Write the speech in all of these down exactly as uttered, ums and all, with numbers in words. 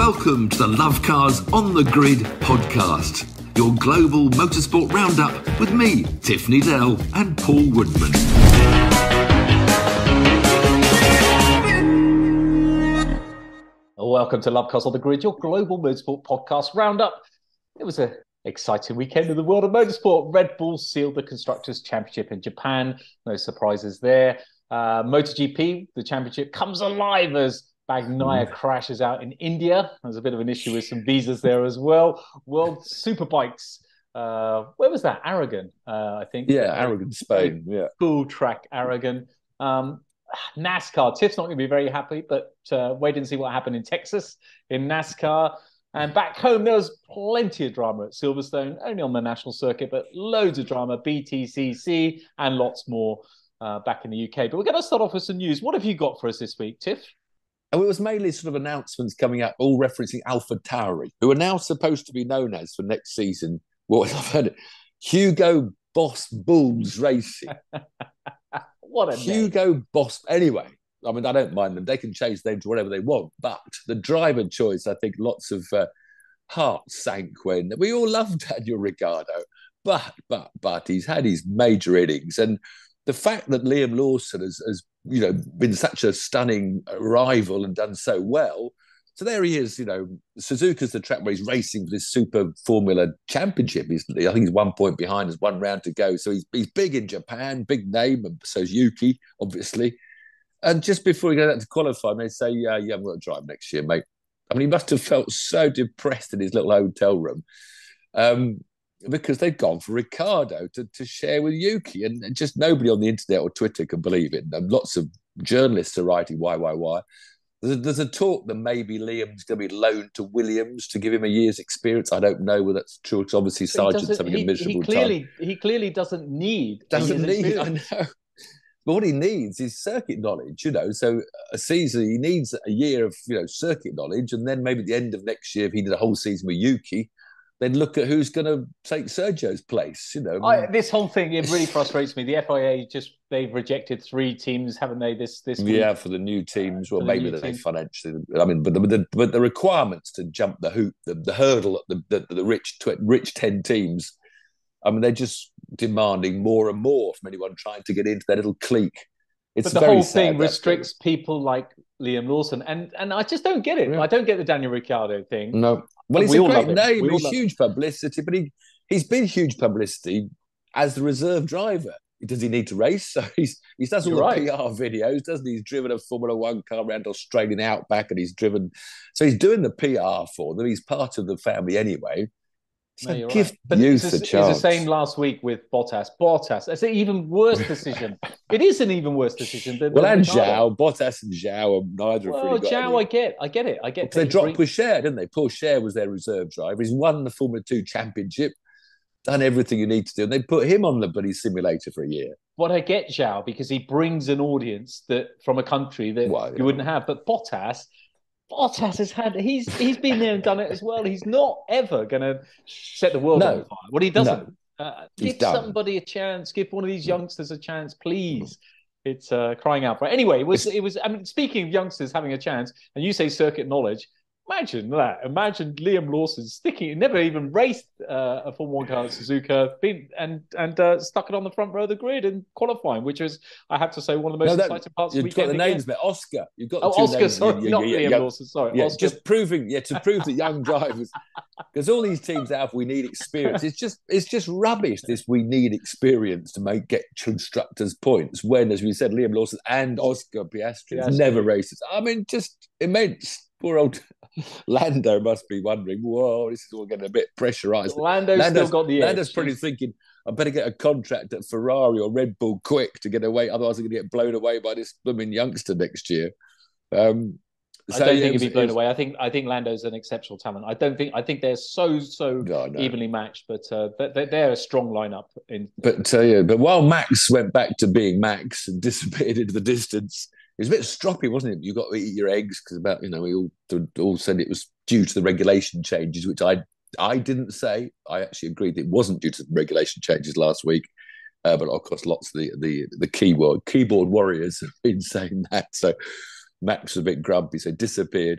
Welcome to the Love Cars on the Grid podcast, your global motorsport roundup with me, Tiffany Dell, and Paul Woodman. Welcome to Love Cars on the Grid, your global motorsport podcast roundup. It was an exciting weekend in the world of motorsport. Red Bull sealed the Constructors' Championship in Japan. No surprises there. Uh, MotoGP, the championship, comes alive as Bagnaia crashes out in India. There's a bit of an issue with some visas there as well. World Superbikes. Uh, where was that? Aragon, uh, I think. Yeah, Aragon, Spain. Yeah. Full track Aragon. Um, NASCAR. Tiff's not going to be very happy, but uh, wait and see what happened in Texas in NASCAR. And back home, there was plenty of drama at Silverstone, only on the national circuit, but loads of drama, B T C C, and lots more uh, back in the U K. But we're going to start off with some news. What have you got for us this week, Tiff? And it was mainly sort of announcements coming up, all referencing AlphaTauri, who are now supposed to be known as for next season, what I've heard, Hugo Boss Bulls Racing. What a Hugo name. Boss. Anyway, I mean, I don't mind them. They can change their name to whatever they want. But the driver choice, I think lots of uh, hearts sank when we all loved Daniel Ricciardo. But, but, but he's had his major innings. And the fact that Liam Lawson has, has, you know, been such a stunning rival and done so well. So there he is, you know, Suzuka's the track where he's racing for this Super Formula Championship. He's, I think he's one point behind, there's one round to go. So he's, he's big in Japan, big name, and so is Yuki, obviously. And just before he goes out to qualify, they say, yeah, you haven't got to drive next year, mate. I mean, he must have felt so depressed in his little hotel room. Um, because they've gone for Ricciardo to, to share with Yuki, and just nobody on the internet or Twitter can believe it. And lots of journalists are writing why, why, why. There's a, there's a talk that maybe Liam's going to be loaned to Williams to give him a year's experience. I don't know whether that's true. It's obviously Sargent's having he, a miserable he clearly, time. He clearly doesn't need. Doesn't need, I know. But what he needs is circuit knowledge, you know. So a season, he needs a year of, you know, circuit knowledge, and then maybe at the end of next year, if he did a whole season with Yuki, then look at who's going to take Sergio's place, you know. I, this whole thing, it really frustrates me. The F I A just, they've rejected three teams, haven't they, this this week? Yeah, for the new teams. Well, the maybe they financially, I mean, but the, but the, but the requirements to jump the hoop, the, the hurdle, the, the, the rich rich ten teams, I mean, they're just demanding more and more from anyone trying to get into their little clique. It's but the very whole sad, thing restricts thing. people like Liam Lawson. And and I just don't get it. Yeah. I don't get the Daniel Ricciardo thing. No. Well, he's we a great name. We he's huge publicity, but he, he's been huge publicity as the reserve driver. Does he need to race? So he's he does all You're the right. P R videos, doesn't he? He's driven a Formula One car around Australian Outback, and he's driven... So he's doing the P R for them. He's part of the family anyway. So no, give right. but youth it's, a chance. It's the same last week with Bottas. Bottas, that's an even worse decision. It is an even worse decision. Than, well, than and Zhao, Bottas and Zhao, neither well, have really got Zhao, any. I get, I get it, I get. Well, they dropped Pourchaire, didn't they? Pourchaire was their reserve driver. He's won the Formula Two Championship, done everything you need to do, and they put him on the bloody simulator for a year. What I get Zhao because he brings an audience that from a country that well, yeah. you wouldn't have, but Bottas. Bottas has had, he's he's been there and done it as well. He's not ever going to set the world no. on fire. What he doesn't. No. Uh, give somebody a chance. Give one of these youngsters a chance, please. It's uh, crying out for it. Anyway, it was, it was, I mean, speaking of youngsters having a chance, and you say circuit knowledge, imagine that. Imagine Liam Lawson sticking, never even raced uh, a Formula One car at Suzuka, been, and and uh, stuck it on the front row of the grid in qualifying, which was, I have to say, one of the most no, that, exciting parts of the weekend. You've got the names, but Oscar. You've got the oh, two Oscar, names. sorry, you, not you, Liam you, Lawson, sorry. Yeah, Oscar. Just proving, yeah, to prove that young drivers, because all these teams have, we need experience. It's just, it's just rubbish. This we need experience to make get constructors points. When, as we said, Liam Lawson and Oscar Piastri Piastri. never races. I mean, just immense. Poor old Lando must be wondering, whoa, this is all getting a bit pressurised. Lando's, Lando's still got the edge. Lando's probably thinking, I better get a contract at Ferrari or Red Bull quick to get away, otherwise I'm going to get blown away by this blooming youngster next year. Um, I so, don't yeah, think he'll be blown away. I think I think Lando's an exceptional talent. I don't think I think they're so so no, no. evenly matched, but uh, they're, they're a strong lineup. In but uh, yeah, but while Max went back to being Max and disappeared into the distance, it was a bit stroppy, wasn't it? You got to eat your eggs because about you know we all all said it was due to the regulation changes, which I I didn't say. I actually agreed it wasn't due to the regulation changes last week. Uh, but of course, lots of the the the keyboard keyboard warriors have been saying that. So Max was a bit grumpy, so disappeared.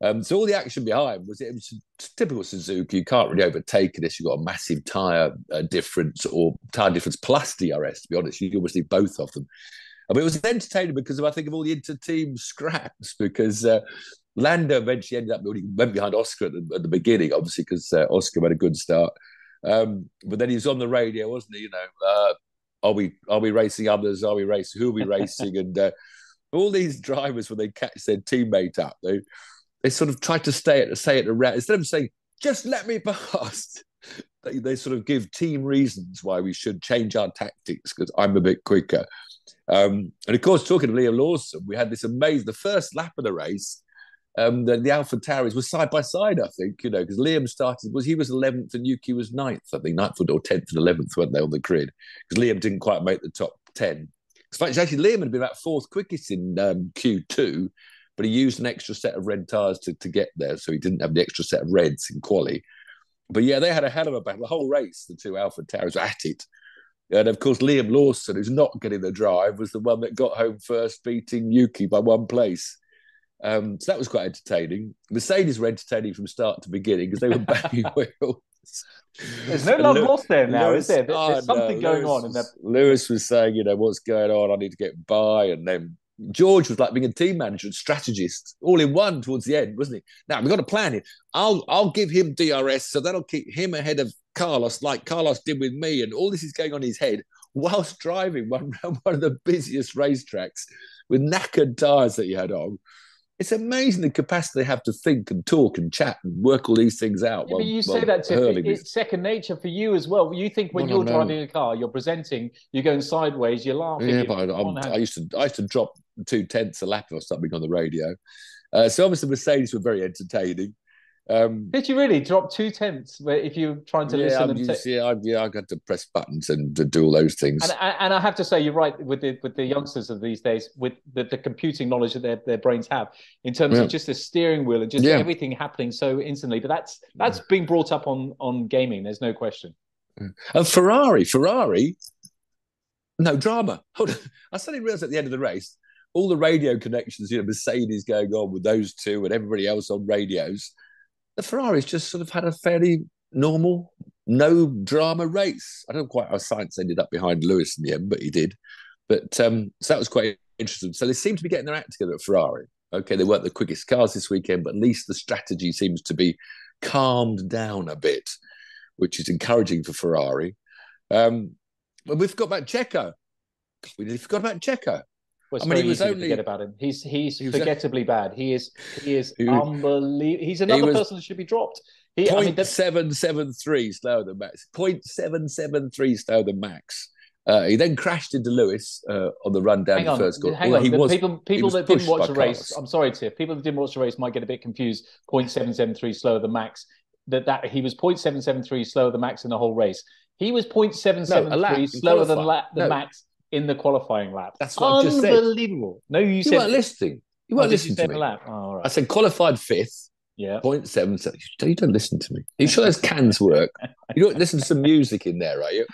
Um, so all the action behind was it was typical Suzuki. You can't really overtake unless you've got a massive tyre uh, difference or tyre difference plus D R S. To be honest, you almost need both of them. But it was entertaining because of, I think, of all the inter-team scraps, because uh, Lando eventually ended up, he went behind Oscar at the, at the beginning, obviously, because uh, Oscar had a good start. Um, but then he was on the radio, wasn't he? You know, uh, are we are we racing others? Are we racing? Who are we racing? And uh, all these drivers, when they catch their teammate up, they they sort of try to stay at say at the round, instead of saying, just let me pass. They, they sort of give team reasons why we should change our tactics because I'm a bit quicker. Um, and of course, talking of Liam Lawson, we had this amazing, the first lap of the race, um, the, the Alpha Tauris were side by side, I think, you know, because Liam started, was he was eleventh and Yuki was ninth, I think, ninth or tenth and eleventh, weren't they, on the grid? Because Liam didn't quite make the top ten. It's actually, Liam had been about fourth quickest in um, Q two, but he used an extra set of red tyres to, to get there, so he didn't have the extra set of reds in quali. But yeah, they had a hell of a battle. The whole race, the two Alpha Tauris were at it. And of course, Liam Lawson, who's not getting the drive, was the one that got home first, beating Yuki by one place. Um, so that was quite entertaining. Mercedes were entertaining from start to beginning because they were banging wheels. There's no love lost there now, Lewis, is there? There's oh, something no, going Lewis on. In was, that. Lewis was saying, you know, what's going on? I need to get by. And then George was like being a team manager and strategist all in one towards the end, wasn't he? Now, we've got a plan here. I'll, I'll give him D R S, so that'll keep him ahead of Carlos like Carlos did with me. And all this is going on in his head whilst driving one around one of the busiest racetracks with knackered tyres that he had on. It's amazing the capacity they have to think and talk and chat and work all these things out. Yeah, while, but you while say that, Tiff, it, this. it's second nature for you as well. You think when Well, you're no. driving a car, you're presenting, you're going sideways, you're laughing. Yeah, you're but I, I, I used to I used to drop two tenths a lap or something on the radio. Uh, so obviously Mercedes were very entertaining. Um, Did you really drop two tenths if you're trying to yeah, listen? I'm and used, t- yeah, I, yeah, I got to press buttons and to do all those things. and, and I have to say, you're right with the with the youngsters of these days, with the, the computing knowledge that their, their brains have in terms yeah. of just the steering wheel and just yeah. everything happening so instantly. But that's that's being brought up on on gaming. There's no question. And Ferrari, Ferrari, no drama. Hold on. I suddenly realised at the end of the race, all the radio connections, you know, Mercedes going on with those two and everybody else on radios. The Ferraris just sort of had a fairly normal, no drama race. I don't know quite how Sainz ended up behind Lewis in the end, but he did. But um, so that was quite interesting. So they seem to be getting their act together at Ferrari. Okay, they weren't the quickest cars this weekend, but at least the strategy seems to be calmed down a bit, which is encouraging for Ferrari. Um, but we forgot about Checo. We really forgot about Checo. Well, it's I mean, very he was easy only to forget about him. He's he's he was forgettably a... bad. He is he is he, unbelievable. He's another he person that should be dropped. He, point I mean, seven seven three slower than Max. Point seven seven three slower than Max. Uh, he then crashed into Lewis uh, on the run down hang the on, first corner. hang on. He was, people people was that didn't watch the race, Carlos. I'm sorry, Tiff. People that didn't watch the race might get a bit confused. point seven seven three slower than Max. That that he was point seven seven three slower than Max in the whole race. He was point seven seven three no, slower than, la- than no. Max in the qualifying lap. That's what I just said. Unbelievable. No, you, You said weren't listening. You oh, weren't did you listening say to the me. lap? Oh, all right. I said qualified fifth. Yeah. Point seven seven. You don't listen to me. Are you sure those cans work? You don't listen to some music in there, are you?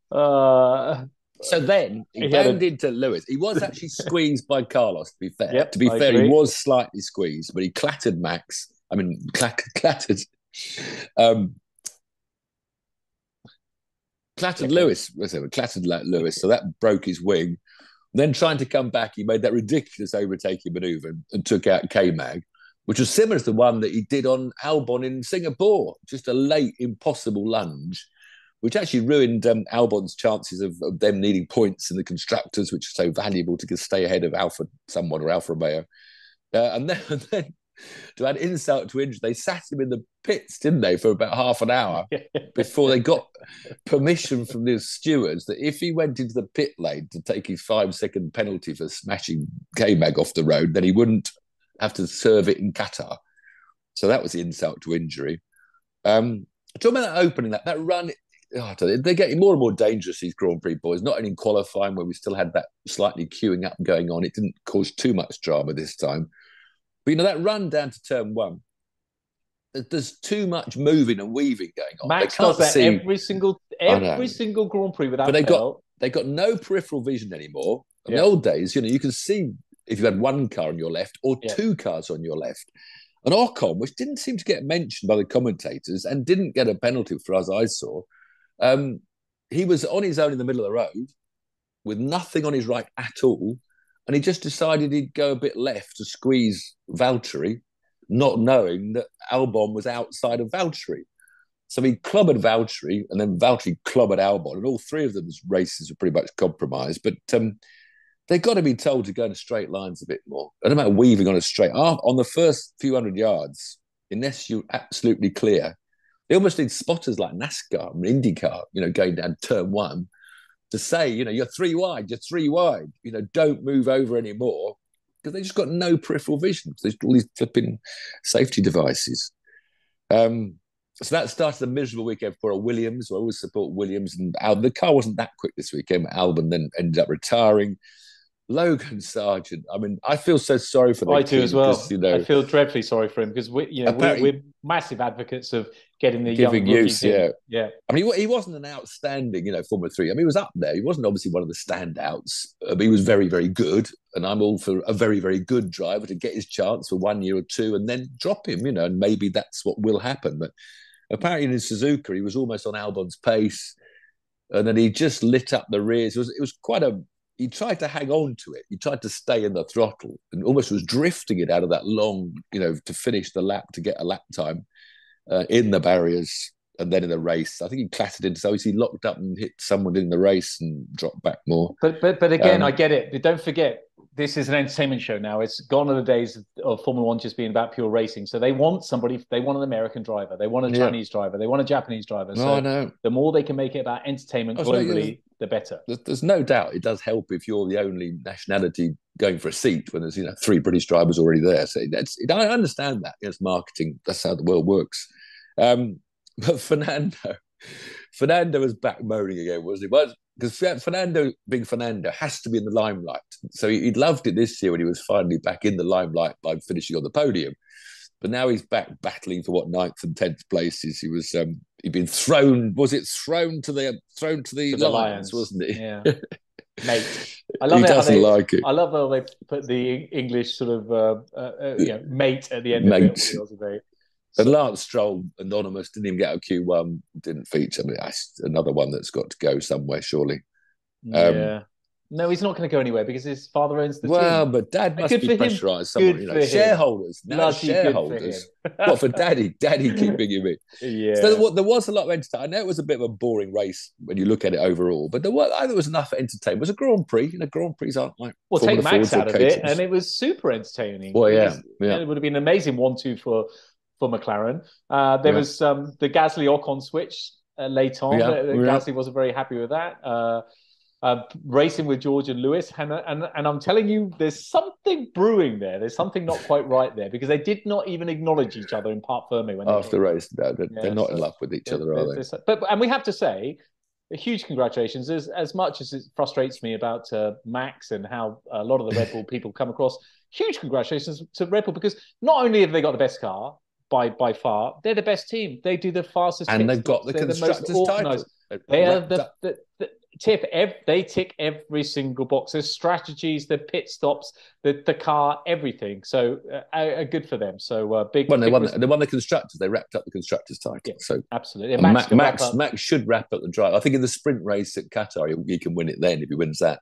Uh, so then he, he banged a... into Lewis. He was actually squeezed by Carlos, to be fair. Yep, to be I fair, agree. he was slightly squeezed, but he clattered Max. I mean, clack, clattered. Um, clattered Lewis. Clattered Lewis. So that broke his wing. Then trying to come back, he made that ridiculous overtaking manoeuvre and, and took out K-Mag, which was similar to the one that he did on Albon in Singapore. Just a late, impossible lunge, which actually ruined um, Albon's chances of, of them needing points in the constructors, which are so valuable to stay ahead of Alpha someone or Alfa Romeo. Uh, and, then, and then, to add insult to injury, they sat him in the pits, didn't they, for about half an hour before they got permission from the stewards that if he went into the pit lane to take his five-second penalty for smashing K-Mag off the road, then he wouldn't have to serve it in Qatar. So that was the insult to injury. Um, talking about that opening, that, that run, oh, they're getting more and more dangerous, these Grand Prix boys, not only in qualifying where we still had that slightly queuing up going on. It didn't cause too much drama this time. But, you know, that run down to turn one, there's too much moving and weaving going on. Max does that see... every single every single Grand Prix without But they fail. got, they got no peripheral vision anymore. In yeah. the old days, you know, you can see if you had one car on your left or yeah. two cars on your left. And Ocon, which didn't seem to get mentioned by the commentators and didn't get a penalty for as I saw, um, he was on his own in the middle of the road with nothing on his right at all. And he just decided he'd go a bit left to squeeze Valtteri, not knowing that Albon was outside of Valtteri. So he clobbered Valtteri, and then Valtteri clobbered Albon, and all three of them's races were pretty much compromised. But um, they've got to be told to go in straight lines a bit more. I don't know about weaving on a straight. On the first few hundred yards, unless you're absolutely clear, they almost need spotters like NASCAR and IndyCar, you know, going down turn one to say, you know, you're three wide, you're three wide, you know, don't move over anymore, because they just got no peripheral vision. There's all these flipping safety devices. Um, so that started a miserable weekend for a Williams. I always support Williams, and Albon. The car wasn't that quick this weekend. Albon then ended up retiring. Logan Sargent. I mean, I feel so sorry for them. I do as well. You know, I feel dreadfully sorry for him because we, you know, we're, we're massive advocates of getting the giving young use. Yeah, in. yeah. I mean, he, he wasn't an outstanding, you know, Formula Three. I mean, he was up there. He wasn't obviously one of the standouts. But he was very, very good. And I'm all for a very, very good driver to get his chance for one year or two and then drop him. You know, and maybe that's what will happen. But apparently in Suzuka, he was almost on Albon's pace, and then he just lit up the rears. It was, it was quite a. He tried to hang on to it. He tried to stay in the throttle and almost was drifting it out of that long, you know, to finish the lap, to get a lap time uh, in the barriers and then in the race. I think he clattered into, so he locked up and hit someone in the race and dropped back more. But but but again, um, I get it. But don't forget, this is an entertainment show now. It's gone are the days of Formula One just being about pure racing. So they want somebody, they want an American driver, they want a Yeah. Chinese driver, they want a Japanese driver. No, So I know. the more they can make it about entertainment Oh, so globally, you- the better. There's, there's no doubt it does help if you're the only nationality going for a seat when there's, you know, three British drivers already there. So that's, I understand that. It's marketing. That's how the world works. Um, but Fernando, Fernando was back moaning again, wasn't he? Well, because Fernando, being Fernando, has to be in the limelight. So he, he loved it this year when he was finally back in the limelight by finishing on the podium. But now he's back battling for what ninth and tenth places. He was um, he'd been thrown. Was it thrown to the thrown to the, To the lions, Lions. wasn't it? Yeah. Mate. I love He it how doesn't they, like it. I love how they put the English sort of uh, uh, uh, you know, mate at the end Mate. of it. What was it? And Lance Stroll, anonymous, didn't even get a Q one. Didn't feature. I mean, that's another one that's got to go somewhere, surely. Um, yeah. No, he's not going to go anywhere because his father owns the Well, team. but Dad must Good be for him. pressurised. Someone, Good you for know, him. shareholders. Now Bloody good for shareholders. him. What for Daddy? Daddy keeping him in. Yeah. So there, wa- there was a lot of entertainment. I know it was a bit of a boring race when you look at it overall, but there was, I think there was enough entertainment. It was a Grand Prix. You know, Grand Prix aren't like Well, Formula take Max Fords or out of it, Caterhams. and it was super entertaining. Well, It yeah, was- yeah. It would have been an amazing one-two for for McLaren. Uh, there Yeah. was um, the Gasly Ocon switch uh, late on. Yeah, Uh, yeah. Gasly wasn't very happy with that. Uh, uh, racing with George and Lewis, and, and and I'm telling you, there's something brewing there. There's something not quite right there because they did not even acknowledge each other in Parc Ferme when they After the race, no, they're, Yeah, they're not in so- love with each There- other, are they? there's this- But and we have to say, a huge congratulations. As as much as it frustrates me about uh, Max and how a lot of the Red Bull people come across, huge congratulations to Red Bull because not only have they got the best car by by far, they're the best team. They do the fastest, And pit they've got stops. the They're constructors' most title. organised. They are Wrapped the, up. the, the tip. Ev, they tick every single box. There's strategies, the pit stops, the the car, everything. So uh, uh, good for them. So uh, big. Well, they big won. res- They won the constructors. They wrapped up the constructors' title. Yeah. So Absolutely. and And Max, can wrap Max, up- Max should wrap up the drive. I think in the sprint race at Qatar, he, he can win it then if he wins that.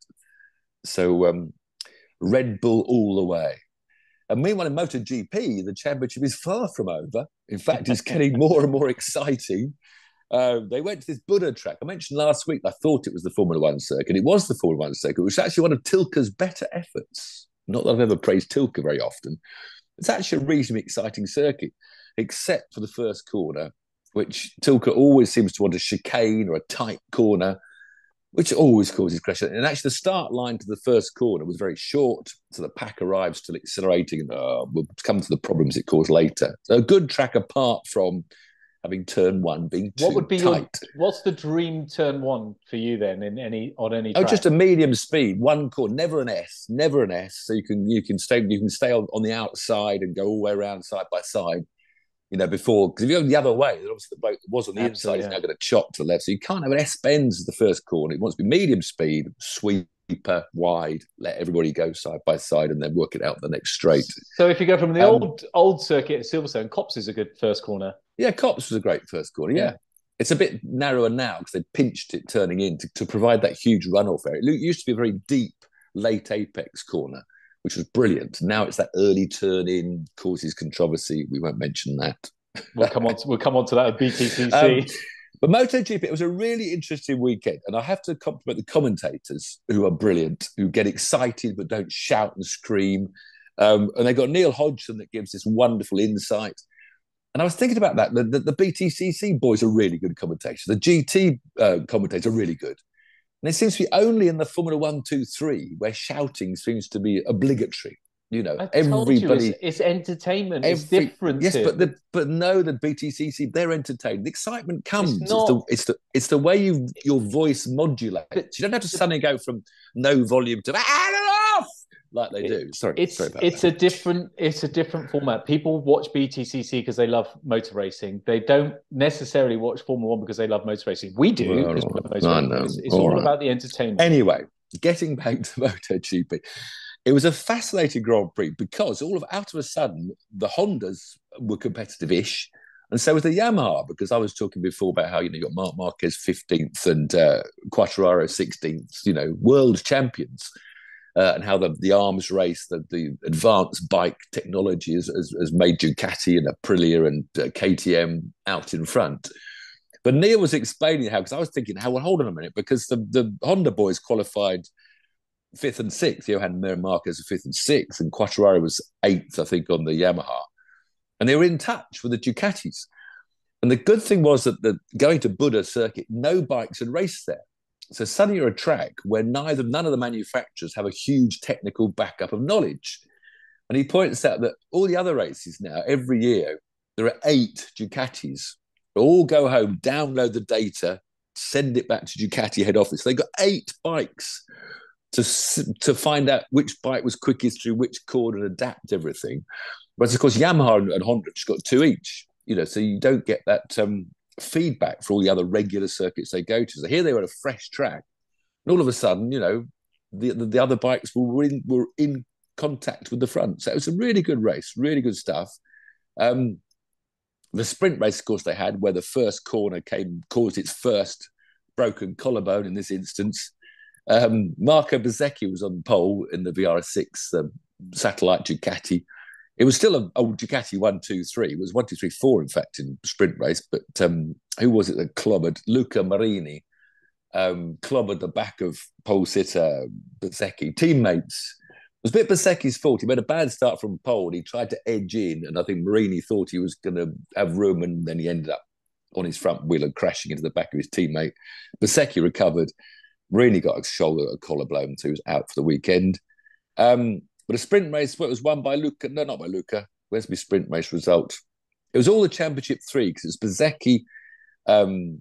So um, Red Bull all the way. And meanwhile, in MotoGP, the championship is far from over. In fact, it's getting more and more exciting. Uh, they went to this Buddha track. I mentioned last week, I thought it was the Formula One circuit. It was the Formula One circuit, which is actually one of Tilke's better efforts. Not that I've ever praised Tilke very often. It's actually a reasonably exciting circuit, except for the first corner, which Tilke always seems to want a chicane or a tight corner, which always causes question. And actually, the start line to the first corner was very short, so the pack arrives still accelerating, and uh, we'll come to the problems it caused later. So a good track apart from having turn one being too What would be tight. your what's the dream turn one for you then in any on any Oh, track? just a medium speed, one corner, never an S, never an S. So you can you can stay you can stay on, on the outside and go all the way around side by side. You know, before, because if you go the other way, then obviously the bloke that was on the Absolutely, inside is yeah. now going to chop to the left. So you can't have an S bends as the first corner. It wants to be medium speed, sweep deeper, wide, let everybody go side by side and then work it out the next straight. So if you go from the Um, old old circuit at Silverstone, Copse is a good first corner. Yeah, Copse was a great first corner, yeah. Yeah. It's a bit narrower now because they pinched it turning in to, to provide that huge runoff area. It used to be a very deep, late apex corner, which was brilliant. Now it's that early turn in, causes controversy. We won't mention that. We'll come on to, we'll come on to that at B T C C. Um, but MotoGP, it was a really interesting weekend. And I have to compliment the commentators who are brilliant, who get excited but don't shout and scream. Um, and they got Neil Hodgson that gives this wonderful insight. And I was thinking about that. The, the, the B T C C boys are really good commentators. The G T uh, commentators are really good. And it seems to be only in the Formula One, Two, Three where shouting seems to be obligatory. You know, I everybody. Told you, it's, it's entertainment. Every, it's different. Yes, but the, but no, the B T C C, they're entertained. The excitement comes. It's, not, it's, the, it's the it's the way you your voice modulates. But, you don't have to suddenly go from no volume to off like they do. Sorry, it's sorry about it's that. a different it's a different format. People watch B T C C because they love motor racing. They don't necessarily watch Formula One because they love motor racing. We do. Well, because right. motor I racing. know. It's, it's all all right. about the entertainment. Anyway, getting back to MotoGP, it was a fascinating Grand Prix because all of out of a sudden the Hondas were competitive-ish, and so was the Yamaha. Because I was talking before about how you know you got Marc Marquez fifteenth and uh, Quartararo sixteenth, you know, world champions. Uh, and how the, the arms race, the, the advanced bike technology has, has, has made Ducati and Aprilia and uh, K T M out in front. But Neil was explaining how, because I was thinking, how, well, hold on a minute, because the, the Honda boys qualified fifth and sixth. Johan Mir Marquez was fifth and sixth, and Quartararo was eighth, I think, on the Yamaha. And they were in touch with the Ducatis. And the good thing was that the, going to Buda circuit, no bikes had raced there. So suddenly you're a track where neither none of the manufacturers have a huge technical backup of knowledge. And he points out that all the other races now, every year, there are eight Ducatis who all go home, download the data, send it back to Ducati head office. They got eight bikes to, to find out which bike was quickest through which corner and adapt everything. But of course, Yamaha and, and Honda just got two each, you know, so you don't get that um, feedback for all the other regular circuits they go to. So here they were at a fresh track, and all of a sudden, you know, the the, the other bikes were in were in contact with the front. So it was a really good race, really good stuff. Um, the sprint race, of course, they had where the first corner came caused its first broken collarbone in this instance. Um, Marco Bezzecchi was on pole in the V R six um, satellite Ducati. It was still an old Ducati one, two, three. It was one, two, three, four, in fact, in sprint race. But um, who was it that clobbered? Luca Marini um, clobbered the back of pole sitter Bezzecchi. Teammates. It was a bit Bezzecchi's fault. He made a bad start from pole. He tried to edge in, and I think Marini thought he was going to have room, and then he ended up on his front wheel and crashing into the back of his teammate. Bezzecchi recovered. Marini got a shoulder, a collar blown, so he was out for the weekend. Um, But a sprint race, well, it was won by Luca. No, not by Luca. Where's my sprint race result? It was all the championship three because it's Bezzecchi. Um,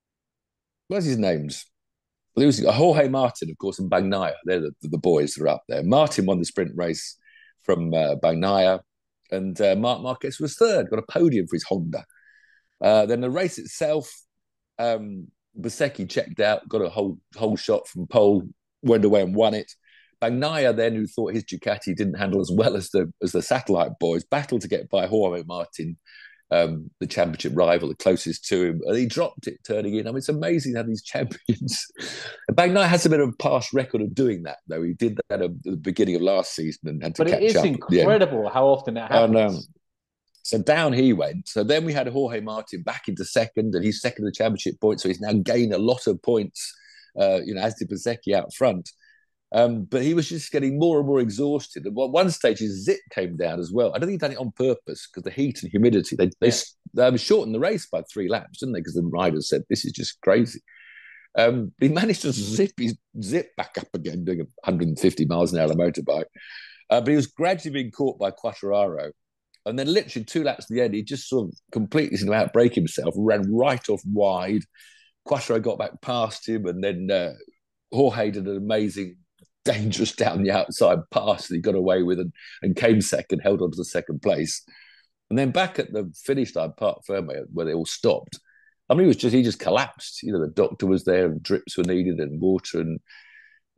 what's his names? Well, there was Jorge Martin, of course, and Bagnaia. They're the, the boys that are up there. Martin won the sprint race from uh, Bagnaia, and uh, Marc Marquez was third, got a podium for his Honda. Uh, then the race itself, um, Bezzecchi checked out, got a whole whole shot from pole, went away and won it. Bagnaia then, who thought his Ducati didn't handle as well as the as the satellite boys, battled to get by Jorge Martin, um, the championship rival, the closest to him, and he dropped it turning in. I mean, it's amazing how these champions. Bagnaia has a bit of a past record of doing that, though. He did that at the beginning of last season and had to but catch it is up. incredible how often that happens. And, um, so down he went. So then we had Jorge Martin back into second, and he's second in the championship points. So he's now gained a lot of points, uh, you know, as did Bezzecchi out front. Um, but he was just getting more and more exhausted. At one stage, his zip came down as well. I don't think he done it on purpose because the heat and humidity. They they, yeah. they shortened the race by three laps, didn't they? Because the riders said, this is just crazy. Um, he managed to zip his zip back up again, doing one hundred fifty miles an hour on a motorbike. Uh, but he was gradually being caught by Quartararo. And then literally two laps at the end, he just sort of completely seemed to outbreak himself, ran right off wide. Quartararo got back past him, and then uh, Jorge did an amazing, dangerous down the outside pass that he got away with and, and came second, held on to the second place. And then back at the finish line, Parc Ferme, where they all stopped, I mean, he was just he just collapsed. You know, the doctor was there, and drips were needed, and water, and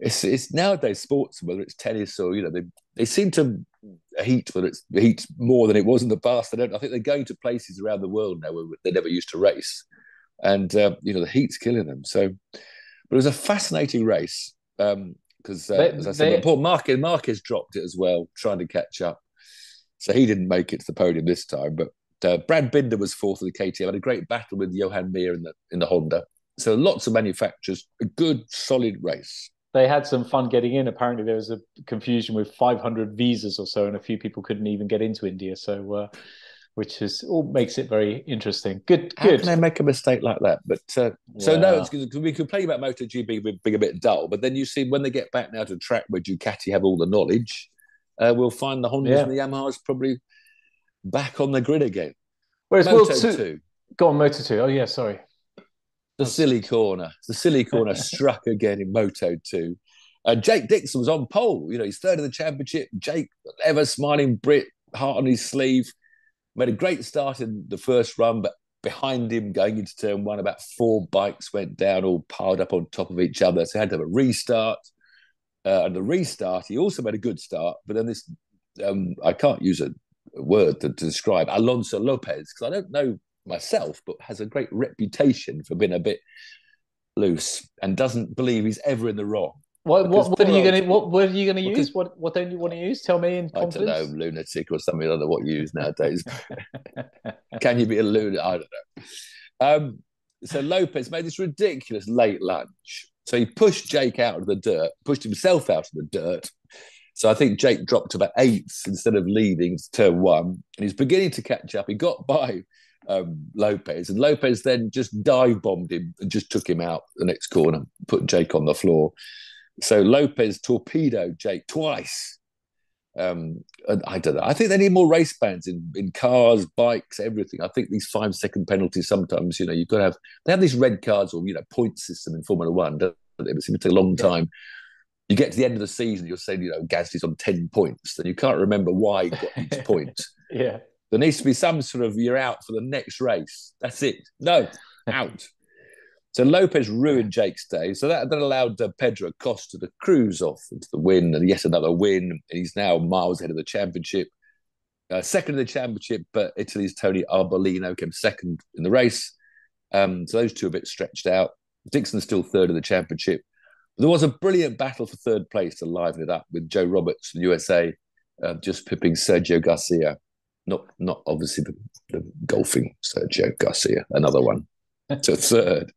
it's it's nowadays sports, whether it's tennis or you know they they seem to heat, whether it's heat more than it was in the past. I don't. I think they're going to places around the world now where they never used to race, and uh, you know the heat's killing them. So, but it was a fascinating race because, um, uh, as I said, they, Paul Marquez Marquez dropped it as well, trying to catch up. So he didn't make it to the podium this time, but uh, Brad Binder was fourth of the K T M. Had a great battle with Johan Mir in the in the Honda. So lots of manufacturers, a good solid race. They had some fun getting in. Apparently, there was a confusion with five hundred visas or so, and a few people couldn't even get into India. So, uh, which is all makes it very interesting. Good, How good. can they make a mistake like that? But uh, yeah. so no, it's, we complain about MotoGP being a bit dull, but then you see when they get back now to a track where Ducati have all the knowledge, uh, we'll find the Hondas yeah. and the Yamahas probably back on the grid again. Whereas Moto two, two, go on Moto two. Oh yeah, sorry. The silly corner. The silly corner struck again in Moto two. Uh, Jake Dixon was on pole. You know, he's third in the championship. Jake, ever smiling Brit, heart on his sleeve, made a great start in the first run, but behind him going into turn one, about four bikes went down, all piled up on top of each other. So he had to have a restart. Uh, and the restart, he also made a good start. But then this, um, I can't use a, a word to, to describe Alonso Lopez, because I don't know myself, but has a great reputation for being a bit loose and doesn't believe he's ever in the wrong. What what, what are you going to what word are you going to use? What what don't you want to use? Tell me in confidence. I don't know, lunatic or something. I don't know what you use nowadays. Can you be a lunatic? I don't know. Um, so Lopez made this ridiculous late lunge. So he pushed Jake out of the dirt, pushed himself out of the dirt. So I think Jake dropped to about eighth instead of leading to turn one, and he's beginning to catch up. He got by Um, Lopez, and Lopez then just dive bombed him and just took him out the next corner, put Jake on the floor. So Lopez torpedoed Jake twice. Um, and I don't know. I think they need more race bans in, in cars, bikes, everything. I think these five second penalties sometimes, you know, you've got to have, they have these red cards or, you know, point system in Formula One, don't they? It seems to take a long time. You get to the end of the season, you're saying, you know, Gasly's on ten points, and you can't remember why he got each point. Yeah. There needs to be some sort of you're out for the next race. That's it. No, out. So Lopez ruined Jake's day. So that, that allowed uh, Pedro Acosta to cruise off into the win and yet another win. And he's now miles ahead of the championship. Uh, second in the championship, but Italy's Tony Arbolino came second in the race. Um, so those two are a bit stretched out. Dixon's still third in the championship. But there was a brilliant battle for third place to liven it up with Joe Roberts from the U S A uh, just pipping Sergio Garcia. Not not obviously the, the golfing Sergio Garcia, another one to third.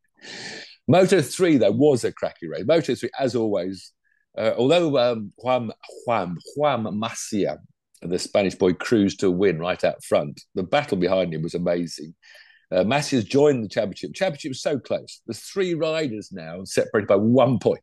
Moto three, though, was a cracking race. Moto three, as always, uh, although um, Juan, Juan, Juan Masia, the Spanish boy, cruised to a win right out front, the battle behind him was amazing. Uh, Masia's joined the championship. The championship was so close. There's three riders now separated by one point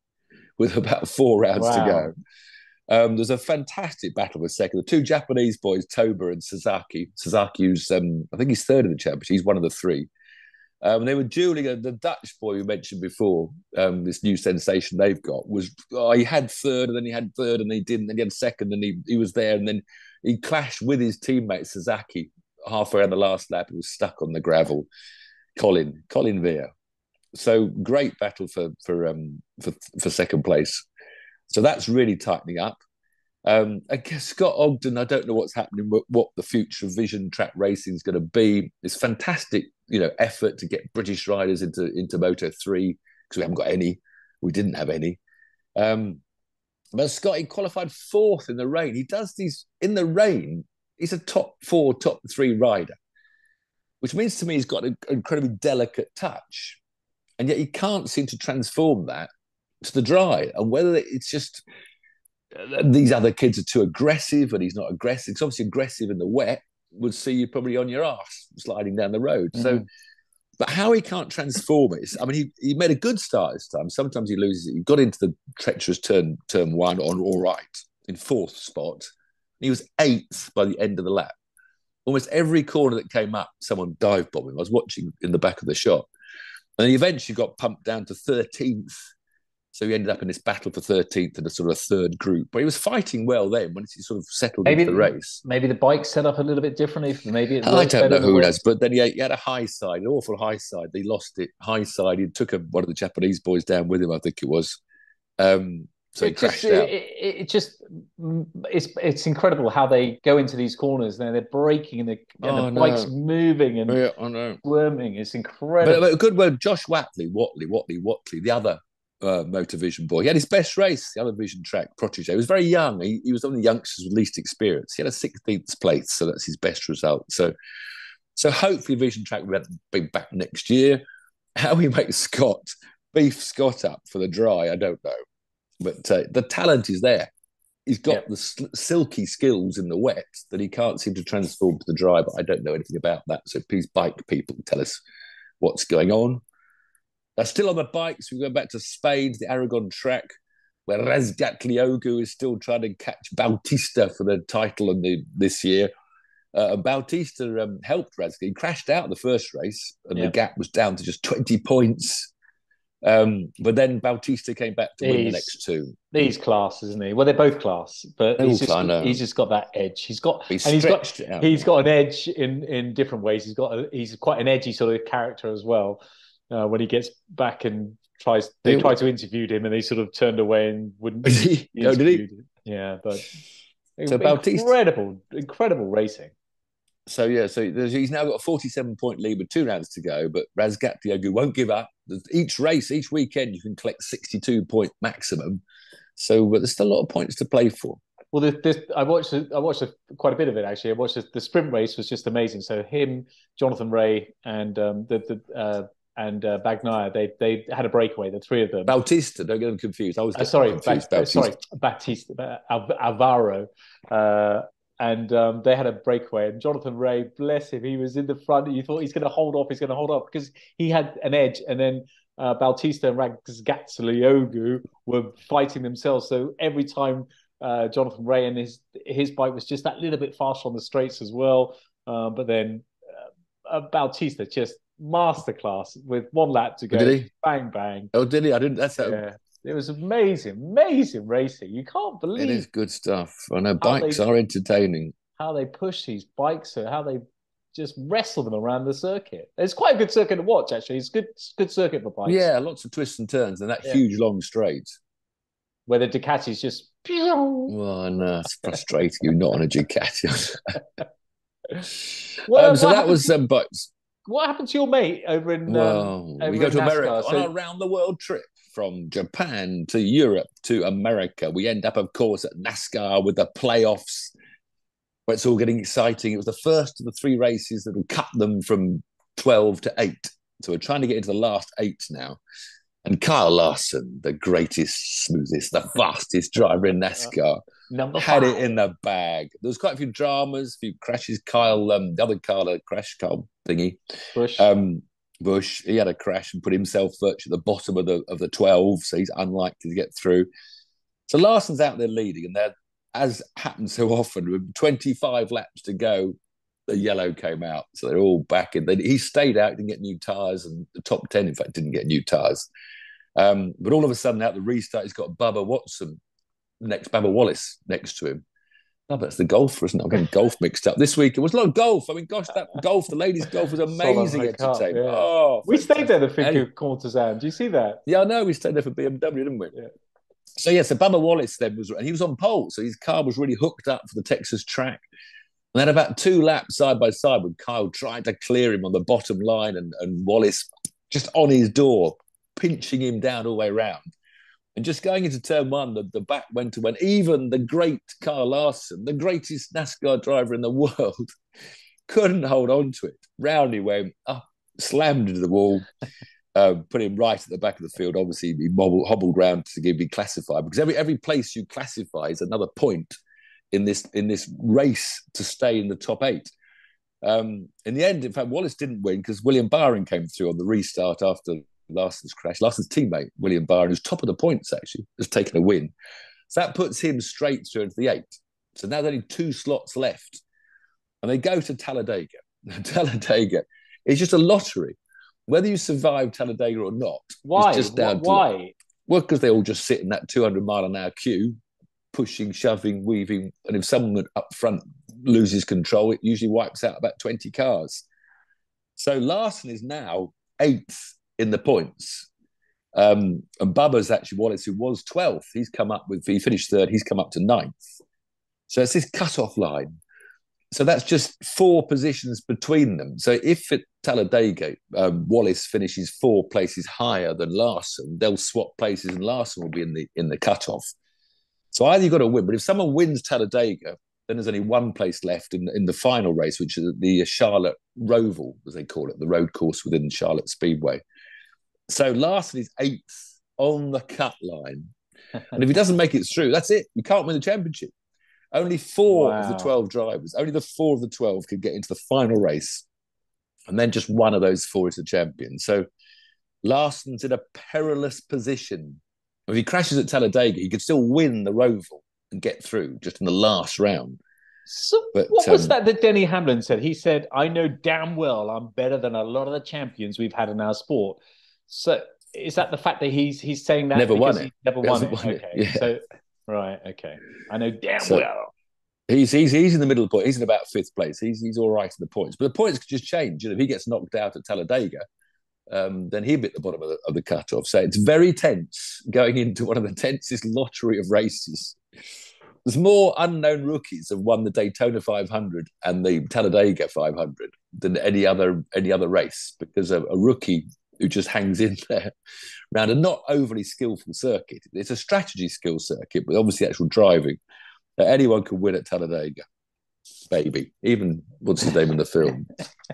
with about four rounds wow. to go. Um, there's a fantastic battle for second. The two Japanese boys, Toba and Sasaki. Sasaki, who's, um, I think he's third in the championship. He's one of the three. Um, they were dueling. Uh, the Dutch boy we mentioned before, um, this new sensation they've got, was oh, he had third and then he had third and he didn't. Then he had second and he, he was there. And then he clashed with his teammate, Sasaki, halfway on the last lap. He was stuck on the gravel. Colin, Colin Veer. So great battle for, for, um, for, for second place. So that's really tightening up. Um, I guess Scott Ogden, I don't know what's happening, what, what the future of Vision Track Racing is going to be. It's fantastic, you know, effort to get British riders into, into Moto three, because we haven't got any. We didn't have any. Um, but Scott, he qualified fourth in the rain. He does these, in the rain, he's a top four, top three rider, which means to me he's got an incredibly delicate touch. And yet he can't seem to transform that to the dry, and whether it's just uh, these other kids are too aggressive and he's not aggressive. Because obviously aggressive in the wet would see you probably on your arse sliding down the road. Mm. So, but how he can't transform it, I mean, he, he made a good start this time. Sometimes he loses it. He got into the treacherous turn turn one on all right in fourth spot. He was eighth by the end of the lap. Almost every corner that came up, someone dive bombed him. I was watching in the back of the shot, and he eventually got pumped down to thirteenth. So he ended up in this battle for thirteenth in a sort of a third group. But he was fighting well then when he sort of settled maybe, into the race. Maybe the bike set up a little bit differently. Maybe it I don't know who knows. But then he, he had a high side, an awful high side. He lost it high side. He took a, one of the Japanese boys down with him, I think it was. Um, so he It just, crashed it, out. it, it just, it's it's incredible how they go into these corners and they're braking and the and the Oh bike's no, moving and yeah, I know. squirming. It's But, but incredible. a good word, Josh Watley, Watley, Watley, Watley, the other uh, Motor Vision boy. He had his best race, the other Vision track, Protege. He was very young. He, he was one of the youngsters with least experience. He had a sixteenth place, so that's his best result. So, so hopefully Vision track will be back next year. How we make Scott beef Scott up for the dry, I don't know, but uh, the talent is there. He's got Yeah. the silky skills in the wet that he can't seem to transform to the dry. But I don't know anything about that. So please, bike people, tell us what's going on. Uh, still on the bikes, we go back to Spain, the Aragon track, where Razgat Liogu is still trying to catch Bautista for the title in the, this year. Uh, and Bautista um, helped Razgat. He crashed out the first race, and Yeah. the gap was down to just twenty points. Um, but then Bautista came back to win He's, the next two. He's class, isn't he? Well, they're both class, but They're he's all just class, he's just got that edge. He's got He and he's got stretched it out. he's got an edge in in different ways. He's got a, he's quite an edgy sort of character as well. Uh, when he gets back and tries, they He- tried to interview him, and they sort of turned away and wouldn't. Did he? be Oh, did he? interviewed. Yeah, but So Bautista- incredible, incredible racing. So yeah, so there's- he's now got a forty-seven point lead with two rounds to go, but Razgat Diogo won't give up. There's- Each race, each weekend, you can collect sixty-two point maximum. So but there's still a lot of points to play for. Well, this, this, I watched I watched quite a bit of it actually. I watched the, the sprint race was just amazing. So him, Jonathan Ray, and um, the the uh, and uh, Bagnaia, they they had a breakaway. The three of them. Bautista, don't get them confused. I was Uh, sorry, confused. Ba- Bautista. sorry, Batista, Al- Alvaro, uh, and um, they had a breakaway. And Jonathan Ray, bless him, he was in the front. You thought he's going to hold off. He's going to hold off because he had an edge. And then uh, Bautista and Razgatlioglu were fighting themselves. So every time uh, Jonathan Ray and his his bike was just that little bit faster on the straights as well. Uh, but then uh, Bautista just masterclass with one lap to go. Did he? Bang bang. Oh, did he? I didn't. That's how. Yeah. It was amazing, amazing racing. You can't It believe is good stuff. I know How bikes they- are entertaining. how they push these bikes, or how they just wrestle them around the circuit. It's quite a good circuit to watch, actually. It's good, it's good circuit for bikes. Yeah, lots of twists and turns, and that Yeah. huge long straight. Where the Ducati's just. Oh no, it's frustrating. You're not on a Ducati. What- um, so what that happened was to- um, bikes. What happened to your mate over in? Um, Well, over we go in to NASCAR? America So- on a round the world trip from Japan to Europe to America. We end up, of course, at NASCAR with the playoffs, where it's all getting exciting. It was the first of the three races that will cut them from twelve to eight. So we're trying to get into the last eight now. And Kyle Larson, the greatest, smoothest, the fastest driver in NASCAR, Number had five. it in the bag. There was quite a few dramas, a few crashes. Kyle, um, the other Kyle, uh, crash Kyle thingy, Bush. um, Bush, he had a crash and put himself virtually at the bottom of the of the twelve, so he's unlikely to get through. So Larson's out there leading, and they're, as happens so often, with twenty-five laps to go, the yellow came out, so they're all back in. They, he stayed out, didn't get new tyres, and the top ten, in fact, didn't get new tyres. Um, but all of a sudden, out the restart, he's got Bubba Watson next, Bubba Wallace next to him. No, but it's the golfer, isn't it? I'm getting golf mixed up. This week it was a lot of golf. I mean, gosh, that golf, the ladies' golf was amazing Solid Cup, entertainment. yeah. Oh, we stayed there, the fantastic. Finca Courtesan. Do you see that? Yeah, I know. We stayed there for B M W, didn't we? Yeah. So yeah, so Bubba Wallace then was, and he was on pole, so his car was really hooked up for the Texas track. And then about two laps side by side with Kyle trying to clear him on the bottom line, and, and Wallace just on his door, pinching him down all the way around. And just going into turn one, the, the back went to when even the great Kyle Larson, the greatest NASCAR driver in the world, couldn't hold on to it. Round he went, up, slammed into the wall, um, put him right at the back of the field. Obviously, he hobbled, hobbled round to be classified, because every every place you classify is another point in this in this race to stay in the top eight. Um, in the end, in fact, Wallace didn't win because William Byron came through on the restart after Larson's crash. Larson's teammate, William Byron, who's top of the points, actually, has taken a win. So that puts him straight through into the eight. So now there's only two slots left. And they go to Talladega. Talladega is just a lottery. Whether you survive Talladega or not, Why? it's just down Why? to... Well, because they all just sit in that two hundred mile an hour queue, pushing, shoving, weaving. And if someone up front loses control, it usually wipes out about twenty cars. So Larson is now eighth in the points. Um, and Bubba's actually Wallace, who was twelfth, he's come up with, he finished third, he's come up to ninth. So it's this cut-off line. So that's just four positions between them. So if at Talladega, um, Wallace finishes four places higher than Larson, they'll swap places and Larson will be in the in the cut-off. So either you've got to win, but if someone wins Talladega, then there's only one place left in, in the final race, which is the Charlotte Roval, as they call it, the road course within Charlotte Speedway. So Larson is eighth on the cut line. And if he doesn't make it through, that's it. You can't win the championship. Only four wow. of the twelve drivers, only the four of the twelve could get into the final race. And then just one of those four is the champion. So Larson's in a perilous position. If he crashes at Talladega, he could still win the Roval and get through just in the last round. So but, what was um, that that Denny Hamlin said? He said, I know damn well I'm better than a lot of the champions we've had in our sport. So is that the fact that he's he's saying that never won it? Never won it. won okay. It. Yeah. So right, okay. I know damn so, well. He's he's he's in the middle point. He's in about fifth place. He's he's all right in the points. But the points could just change. You know, if he gets knocked out at Talladega, um, then he'll be at the bottom of the, of the cutoff. So it's very tense going into one of the tensest lottery of races. There's more unknown rookies have won the Daytona five hundred and the Talladega five hundred than any other any other race, because a, a rookie who just hangs in there around a not overly skillful circuit. It's a strategy skill circuit, but obviously actual driving. Uh, anyone can win at Talladega, baby. Even what's his name in the film.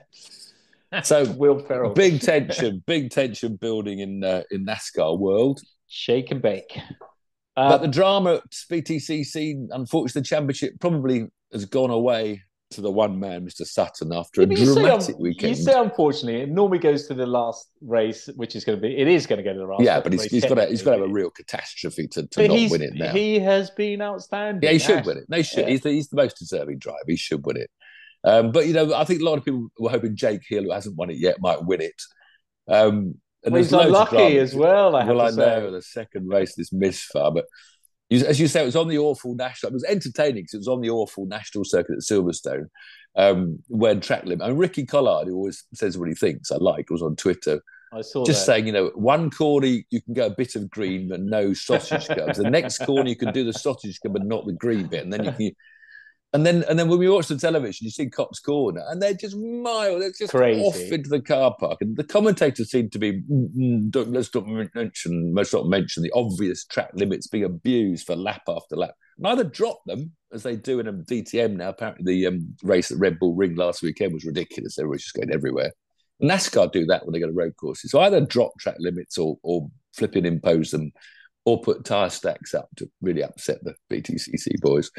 So Will Ferrell. Big tension, big tension building in uh, in NASCAR world. Shake and bake. Uh, but the drama at B T C C, unfortunately, the championship probably has gone away to the one man, Mister Sutton, after yeah, a dramatic say, weekend. You say, unfortunately, it normally goes to the last race, which is going to be, it is going to go to the last Yeah, but he's, race. he's got to, he's got to have a real catastrophe to, to not win it now. He has been outstanding. Yeah, he should win it. They should. Yeah. He's, the, he's the most deserving driver. He should win it. Um, but, you know, I think a lot of people were hoping Jake Hill, who hasn't won it yet, might win it. Um, and well, he's unlucky as well, I have well, to I say. know, the second race, this misfire, but as you say, it was on the awful national. It was entertaining because it was on the awful national circuit at Silverstone, um, when track limit. And Ricky Collard, who always says what he thinks, I like, was on Twitter, I saw just that. saying, you know, one corner you can go a bit of green but no sausage curves. The next corner you can do the sausage curve but not the green bit, and then you can. And then, and then when we watch the television, you see Cops Corner, and they're just mild. They're just Crazy. Off into the car park, and the commentators seem to be. Mm, don't, let's not mention. Let's not mention the obvious track limits being abused for lap after lap. Neither drop them as they do in a D T M now. Apparently, the um, race at Red Bull Ring last weekend was ridiculous. They were just going everywhere. NASCAR do that when they go to road courses. So either drop track limits or or flipping impose them, or put tyre stacks up to really upset the B T C C boys.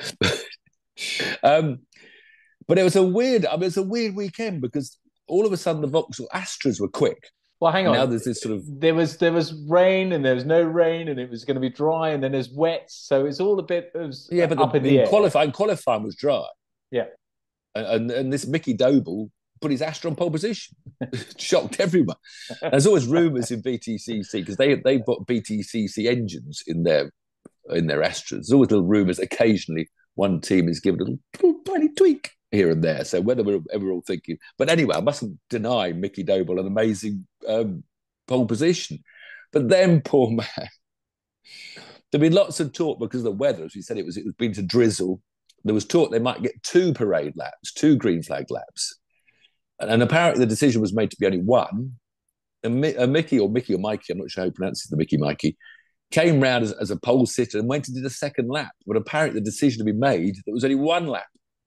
Um, but it was a weird. I mean, it was a weird weekend because all of a sudden the Vauxhall Astras were quick. Well, hang on. Now there's this sort of there was there was rain and there was no rain and it was going to be dry and then there's wet, so it's all a bit of yeah. But up the, in the in air. qualifying qualifying was dry. Yeah, and and, and this Mickey Doble put his Astra on pole position, shocked everyone. There's always rumours in B T C C because they they put B T C C engines in their in their Astras. There's always little rumours. Occasionally, one team is given a little, little tiny tweak here and there. So whether we're ever all thinking, but anyway, I mustn't deny Mickey Doble an amazing um, pole position. But then, poor man, there'd been lots of talk because of the weather. As we said, it was it was been to drizzle. There was talk they might get two parade laps, two green flag laps, and, and apparently the decision was made to be only one. And, Mi- and Mickey or Mickey or Mikey, I'm not sure how he pronounces the Mickey Mikey, came round as, as a pole sitter and went and did a second lap. But apparently the decision to be made, there was only one lap.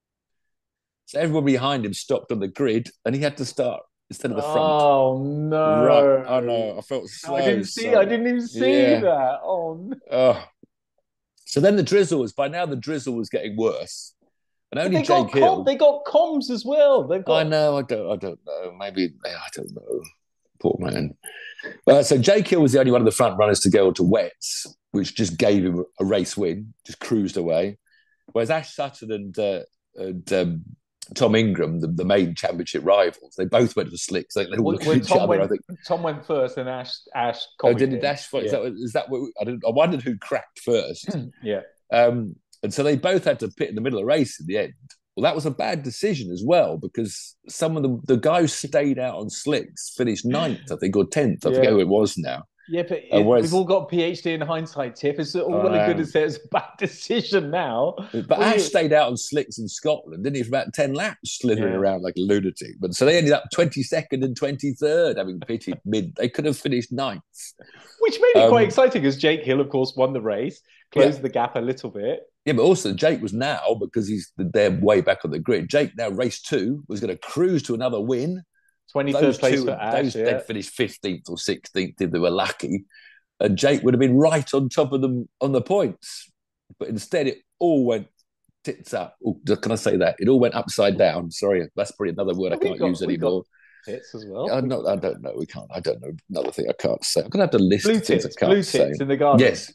So everyone behind him stopped on the grid and he had to start instead of the front. Oh, no. Right. I know. I felt so. I didn't see so, I didn't even see yeah. that. Oh, no. Oh. So then the drizzle was, by now the drizzle was getting worse. And only they Jake got Hill. Com- they got comms as well. They've got... I know, I don't, I don't know. Maybe, I don't know. Poor man. Uh, so Jake Hill was the only one of the front runners to go to wets, which just gave him a race win, just cruised away. Whereas Ash Sutton and, uh, and um, Tom Ingram, the, the main championship rivals, they both went to the slicks. They, they all Well, looked well, at each Tom other. went, I think Tom went first, and Ash Ash. Oh, did he him. dash? Yeah. Is that is that what I didn't? I wondered who cracked first. Yeah. Um, and so they both had to pit in the middle of the race in the end. Well, that was a bad decision as well because some of the the guys who stayed out on slicks finished ninth, I think, or tenth. I Yeah. forget who it was now. Yeah, but Uh, it, whereas, we've all got PhD in hindsight, Tiff. It's all well and good to say it's a bad decision now. But Well, Ash you- stayed out on slicks in Scotland, didn't he, for about ten laps, slithering Yeah. around like a lunatic. But so they ended up twenty-second and twenty-third, having pitted mid. They could have finished ninth. Which made it quite Um, exciting, as Jake Hill, of course, won the race, closed the gap a little bit. Yeah, but also Jake was now, because he's they're way back on the grid. Jake now race two was going to cruise to another win. twenty-third Those place two, for Ash. those Yeah. they'd finished fifteenth or sixteenth if they were lucky, and Jake would have been right on top of them on the points. But instead, it all went tits up. Oh, can I say that? It all went upside down. Sorry, that's probably another word I We've can't got- use we've got anymore. Tits as well. I, not, I don't know. We can't. I don't know. Another thing I can't say. I'm going to have to list Blue the things tits, I can't blue say. tits in the garden. Yes.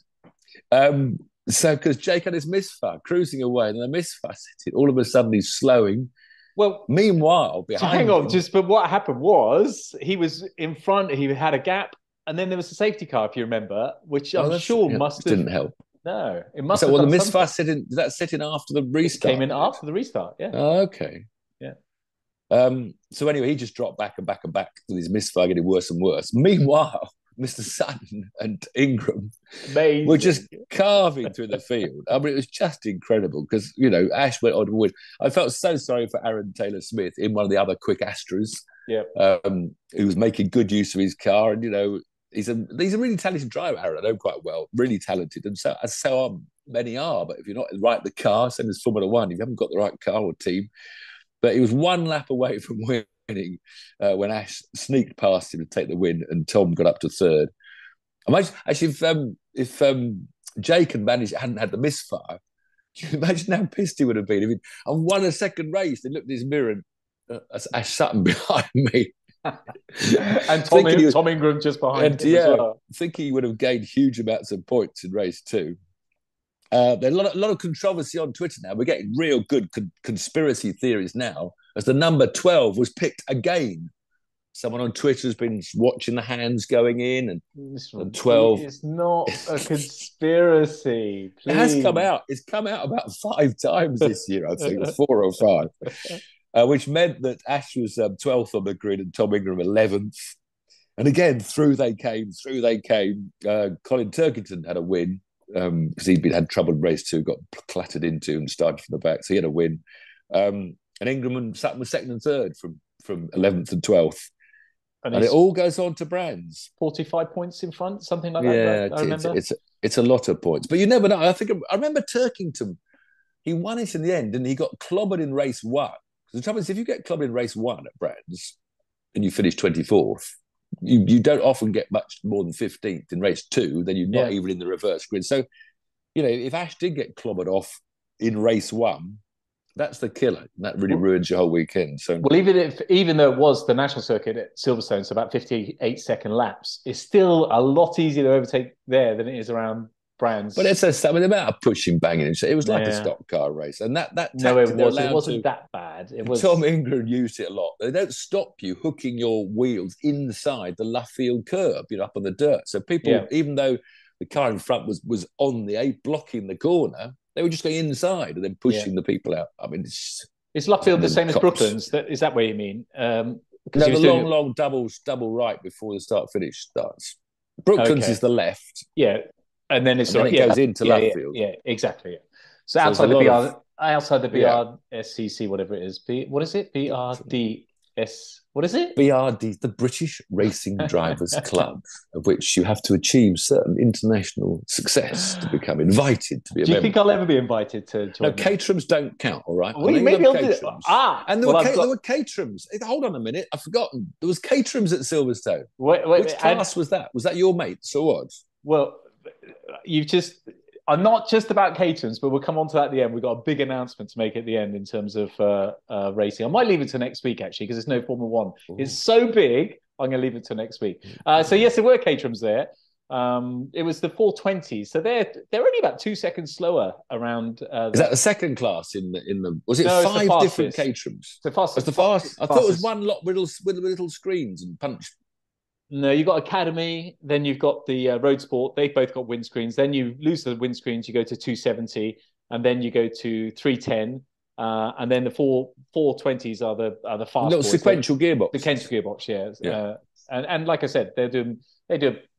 Um, so, because Jake had his misfire cruising away, and the misfire hit it. All of a sudden, he's slowing. Well, Meanwhile, so behind hang on, him- just but what happened was he was in front, he had a gap, and then there was a safety car, if you remember, which Oh, I'm that's- sure yeah, must it have didn't help. no, it must So, have well, the done misfire something. set in. Did that set in after the It restart? came in did it? after the restart, yeah. Oh, okay. Yeah. Um, so anyway, he just dropped back and back and back with his misfire getting worse and worse. Meanwhile, Mister Sutton and Ingram Amazing. were just carving through the field. I mean, it was just incredible because, you know, Ash went on to win. I felt so sorry for Aaron Taylor-Smith in one of the other quick Astras, Yeah. um, who was making good use of his car. And, you know, he's a he's a really talented driver, Aaron. I know him quite well, really talented. And so, as so are, many are. But if you're not right the car, same as Formula One, if you haven't got the right car or team. But he was one lap away from winning uh, when Ash sneaked past him to take the win, and Tom got up to third. Imagine, actually, if um, if um, Jake had managed, hadn't had the misfire, can you imagine how pissed he would have been? If he'd I won a second race, he looked in his mirror and uh, that's Ash Sutton behind me. and Tom, Thinking he was- Tom Ingram just behind and him yeah, as well. I think he would have gained huge amounts of points in race two. Uh, there's a lot, of, a lot of controversy on Twitter now. We're getting real good con- conspiracy theories now, as the number twelve was picked again. Someone on Twitter has been watching the hands going in, and Listen, twelve. It's not a conspiracy. it has come please. out. It's come out about five times this year, I think, or four or five, uh, which meant that Ash was um, twelfth on the grid and Tom Ingram eleventh. And again, through they came, through they came. Uh, Colin Turkington had a win, because um, he'd been had trouble in race two, got clattered into and started from the back, so he had a win. Um, and Ingram and Sutton were second and third from from eleventh and twelfth, And, and he's it all goes on to Brands. forty-five points in front, something like Yeah, that. I it's, remember. it's it's a lot of points, but you never know. I think I remember Turkington. He won it in the end, and he got clobbered in race one. The trouble is, if you get clobbered in race one at Brands and you finish twenty-fourth, you, you don't often get much more than fifteenth in race two. Then you're not Yeah. even in the reverse grid. So, you know, if Ash did get clobbered off in race one, that's the killer. That really Well- ruins your whole weekend. So, Well, even if even though it was the national circuit at Silverstone, so about fifty-eight second laps, it's still a lot easier to overtake there than it is around Brands. but it's a, I mean, the amount of pushing, banging, and shit, it was like a Yeah. stock car race, and that that no, tactic it they're wasn't. It allowed wasn't to- that bad. It was. Tom Ingram used it a lot. They don't stop you hooking your wheels inside the Luffield curb, you know, up on the dirt. So people, Yeah. even though the car in front was was on the A, blocking the corner, they were just going inside and then pushing the people out. I mean, it's Is Luffield the the same as cops. Brooklands? That is that what you mean? Um, 'cause no, he the was doing long, it- long double double right before the start finish starts. Brooklands Okay. is the left. Yeah, and then it's And then sort of- it yeah, goes into yeah, yeah, Luffield. Yeah, exactly. Yeah. So So, there's outside a the lot B R, of- outside the Yeah. B R S C C, whatever it is. B, what is it? B R D S. What is it? B R D, the British Racing Drivers Club, of which you have to achieve certain international success to become invited to be a Do you member. think I'll ever be invited to join? No, them? Caterhams don't count, all right? I Well, know you maybe love I'll do. Caterhams. Ah, And there, well, were, I've Ca- got- there were Caterhams. Eh, Hold on a minute, I've forgotten. There was Caterhams at Silverstone. Wait, wait, Which and- class was that? Was that your mates or what? Well, you've just. I'm not just about Caterhams, but we'll come on to that at the end. We've got a big announcement to make at the end in terms of uh, uh, racing. I might leave it to next week, actually, because there's no Formula One. It's so big, I'm going to leave it to next week. Uh, so, yes, there were Caterhams there. Um, it was the four twenty. So they're they're only about two seconds slower around. Uh, Is that the second class in the in the? Was it No, it's the five different fastest. Caterhams? the fastest? Was the fast? I thought it was fastest. one lot with little, with little screens and punch. No, you've got Academy, then you've got the uh, Road Sport. They've both got windscreens. Then you lose the windscreens, you go to two seventy, and then you go to three ten, uh, and then the four four twenties are the are the fast Little boys. sequential gearbox. The Kent gearbox, yeah. Yeah. Uh, and and like I said, they're doing they do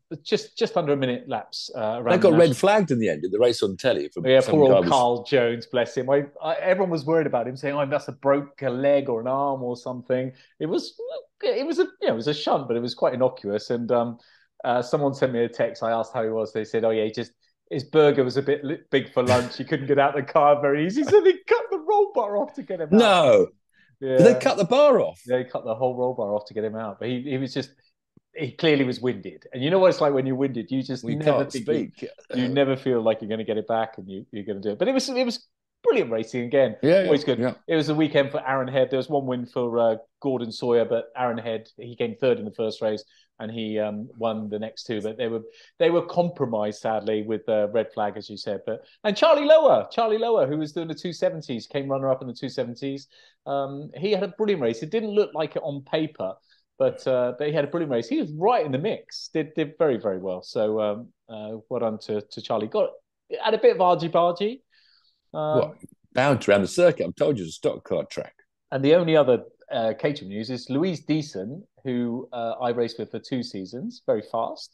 just just under a minute laps. Uh, around They got the red national- flagged in the end in the race on telly. From Yeah, some poor guy old was- Carl Jones, bless him. I, I, everyone was worried about him, saying, "Oh, he must have broke a leg or an arm or something." It was, it was a, yeah, it was a shunt, but it was quite innocuous. And um, uh, someone sent me a text. I asked how he was. They said, "Oh yeah, he just his burger was a bit li- big for lunch. He couldn't get out of the car very easy, so they cut the roll bar off to get him out." No, Yeah. Did they cut the bar off? They cut the whole roll bar off to get him out. But he, he was just, he clearly was winded. And you know what it's like when you're winded? You just We never can't think speak. You, you never feel like you're going to get it back, and you, you're going to do it. But it was it was brilliant racing again. Yeah, Always yeah, good. yeah. It was a weekend for Aaron Head. There was one win for uh, Gordon Sawyer, but Aaron Head, he came third in the first race, and he um, won the next two. But they were they were compromised, sadly, with the uh, red flag, as you said. But and Charlie Lower, Charlie Lower, who was doing the two seventies, came runner up in the two seventies. Um, he had a brilliant race. It didn't look like it on paper, but uh, but he had a brilliant race. He was right in the mix. Did did very very well. So um, uh, well done to to Charlie. Got had a bit of argy bargy. Um, What? Bound around the circuit. I've told you it's a stock car track. And the only other uh, catering news is Louise Deason, who uh, I raced with for two seasons, very fast.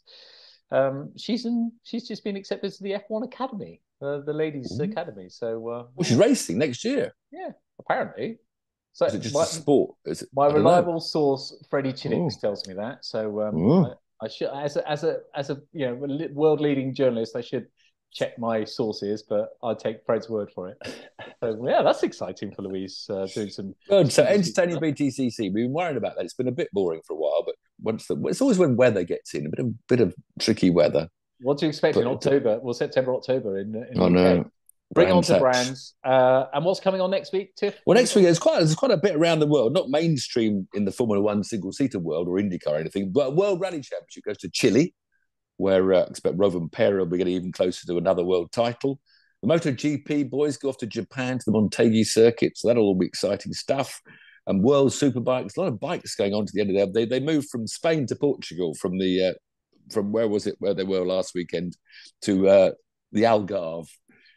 Um, she's in. She's just been accepted to the F one Academy, uh, the ladies' Ooh. academy. So, uh, Well, she's racing next year. yeah, apparently. So Is it just my, a sport? Is it, my I don't know. reliable source, Freddie Chinnix, Ooh. tells me that. So um, Ooh. I, I should, as a as a as a you know world leading journalist, I should check my sources, but I'll take Fred's word for it. So yeah, that's exciting for Louise uh, doing some. Good. So entertaining B T C C. We've been worried about that. It's been a bit boring for a while, but once the it's always when weather gets in, a bit of bit of tricky weather. What do you expect But- in October? Well, September, October in, in Oh the U K. no. Bring on Brands to Hatch. brands. Uh, and what's coming on next week, Tiff? Well, next week there's quite there's quite a bit around the world, not mainstream in the Formula One single seater world or IndyCar or anything, but World Rally Championship goes to Chile, where uh, I expect Rovan Pera will be getting even closer to another world title. The MotoGP boys go off to Japan to the Motegi circuit, so that'll all be exciting stuff. And World Superbikes, a lot of bikes going on to the end of the. They they moved from Spain to Portugal, from the uh, from where was it where they were last weekend to uh, the Algarve.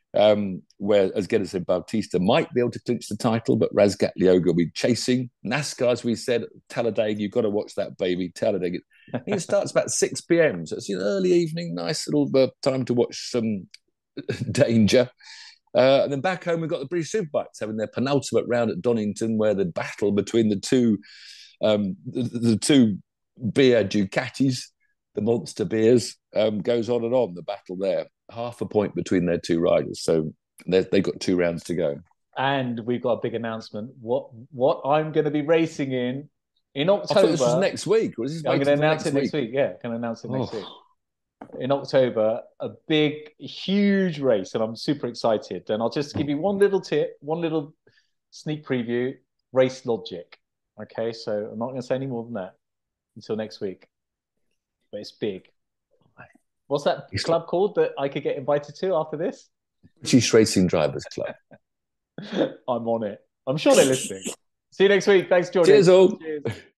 Um, where, as Geddes said, Bautista might be able to clinch the title, but Razgat Lyoga will be chasing. NASCAR, as we said, Talladega, you've got to watch that, baby. Talladega. I think it starts about six p.m, so it's an early evening, nice little uh, time to watch some danger. Uh, and then back home, we've got the British Superbikes having their penultimate round at Donington, where the battle between the two, um, the, the two beer Ducatis, the monster beers, um, goes on and on, the battle there. Half a point between their two riders. So they've got two rounds to go. And we've got a big announcement. What what I'm going to be racing in in October. I thought this was next week. Or is this I'm going to waiting for announce next it next week? week. Yeah, going to announce it next Oh. week. In October, a big, huge race, and I'm super excited. And I'll just give you one little tip, one little sneak preview. Race Logic. Okay, so I'm not going to say any more than that until next week. But it's big. What's that It's- club called that I could get invited to after this? British Racing Drivers Club. I'm on it. I'm sure they're listening. See you next week. Thanks, Jordan. Cheers all. Cheers.